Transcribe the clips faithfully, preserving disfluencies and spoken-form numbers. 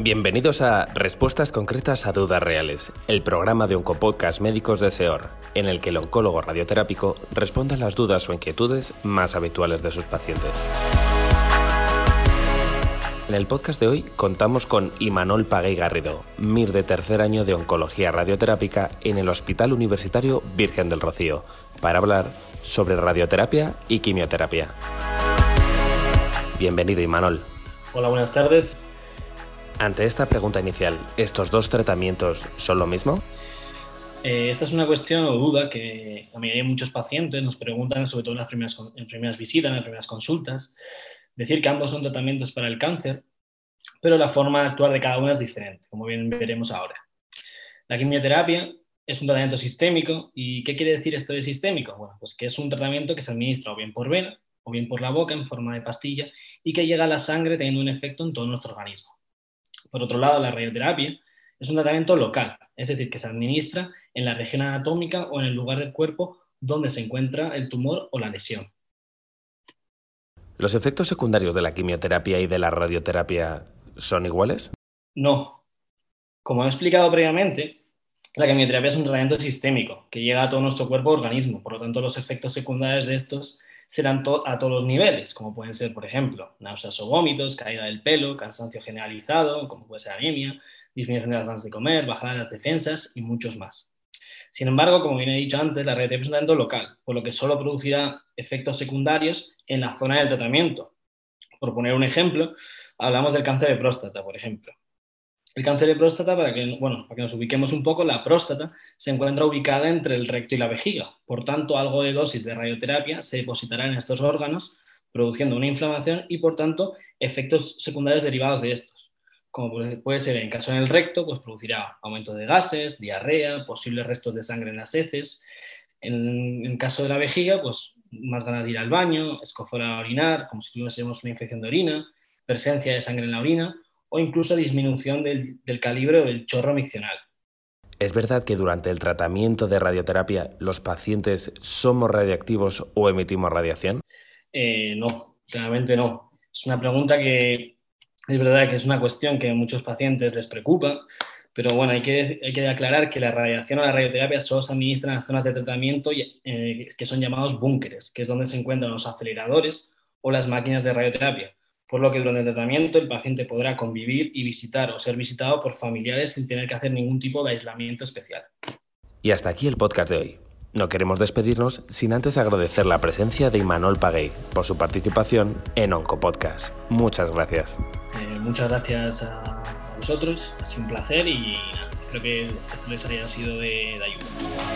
Bienvenidos a Respuestas Concretas a Dudas Reales, el programa de Oncopodcast Médicos de SEOR, en el que el oncólogo radioterápico responde a las dudas o inquietudes más habituales de sus pacientes. En el podcast de hoy contamos con Imanol Pagué Garrido, M I R de tercer año de Oncología Radioterápica en el Hospital Universitario Virgen del Rocío, para hablar sobre radioterapia y quimioterapia. Bienvenido, Imanol. Hola, buenas tardes. Ante esta pregunta inicial, ¿estos dos tratamientos son lo mismo? Eh, esta es una cuestión o duda que a mí hay muchos pacientes nos preguntan, sobre todo en las primeras, en primeras visitas, en las primeras consultas, decir que ambos son tratamientos para el cáncer, pero la forma de actuar de cada uno es diferente, como bien veremos ahora. La quimioterapia es un tratamiento sistémico. ¿Y qué quiere decir esto de sistémico? Bueno, pues que es un tratamiento que se administra o bien por vena o bien por la boca en forma de pastilla y que llega a la sangre teniendo un efecto en todo nuestro organismo. Por otro lado, la radioterapia es un tratamiento local, es decir, que se administra en la región anatómica o en el lugar del cuerpo donde se encuentra el tumor o la lesión. ¿Los efectos secundarios de la quimioterapia y de la radioterapia son iguales? No. Como he explicado previamente, la quimioterapia es un tratamiento sistémico que llega a todo nuestro cuerpo o organismo, por lo tanto los efectos secundarios de estos serán to- a todos los niveles, como pueden ser, por ejemplo, náuseas o vómitos, caída del pelo, cansancio generalizado, como puede ser anemia, disminución de las ganas de comer, bajada de las defensas y muchos más. Sin embargo, como bien he dicho antes, la radioterapia es un tratamiento local, por lo que solo producirá efectos secundarios en la zona del tratamiento. Por poner un ejemplo, hablamos del cáncer de próstata, por ejemplo. El cáncer de próstata, para que, bueno, para que nos ubiquemos un poco, la próstata se encuentra ubicada entre el recto y la vejiga. Por tanto, algo de dosis de radioterapia se depositará en estos órganos, produciendo una inflamación y, por tanto, efectos secundarios derivados de estos. Como puede ser en caso en el recto, pues producirá aumento de gases, diarrea, posibles restos de sangre en las heces. En el caso de la vejiga, pues más ganas de ir al baño, escozor a orinar, como si tuviésemos una infección de orina, presencia de sangre en la orina, o incluso disminución del, del calibre o del chorro miccional. ¿Es verdad que durante el tratamiento de radioterapia los pacientes somos radiactivos o emitimos radiación? Eh, no, claramente no. Es una pregunta que es verdad que es una cuestión que a muchos pacientes les preocupa, pero bueno, hay que, hay que aclarar que la radiación o la radioterapia solo se administra en las zonas de tratamiento eh, que son llamados búnkeres, que es donde se encuentran los aceleradores o las máquinas de radioterapia. Por lo que durante el tratamiento el paciente podrá convivir y visitar o ser visitado por familiares sin tener que hacer ningún tipo de aislamiento especial. Y hasta aquí el podcast de hoy. No queremos despedirnos sin antes agradecer la presencia de Imanol Pagué por su participación en Oncopodcast. Muchas gracias. Eh, muchas gracias a, a vosotros, ha sido un placer y creo que esto les haya sido de, de ayuda.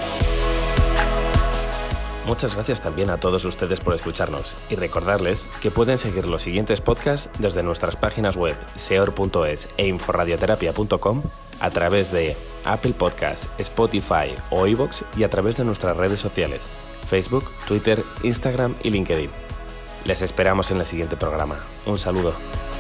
Muchas gracias también a todos ustedes por escucharnos y recordarles que pueden seguir los siguientes podcasts desde nuestras páginas web seor punto es e inforadioterapia punto com, a través de Apple Podcasts, Spotify o iVoox y a través de nuestras redes sociales, Facebook, Twitter, Instagram y LinkedIn. Les esperamos en el siguiente programa. Un saludo.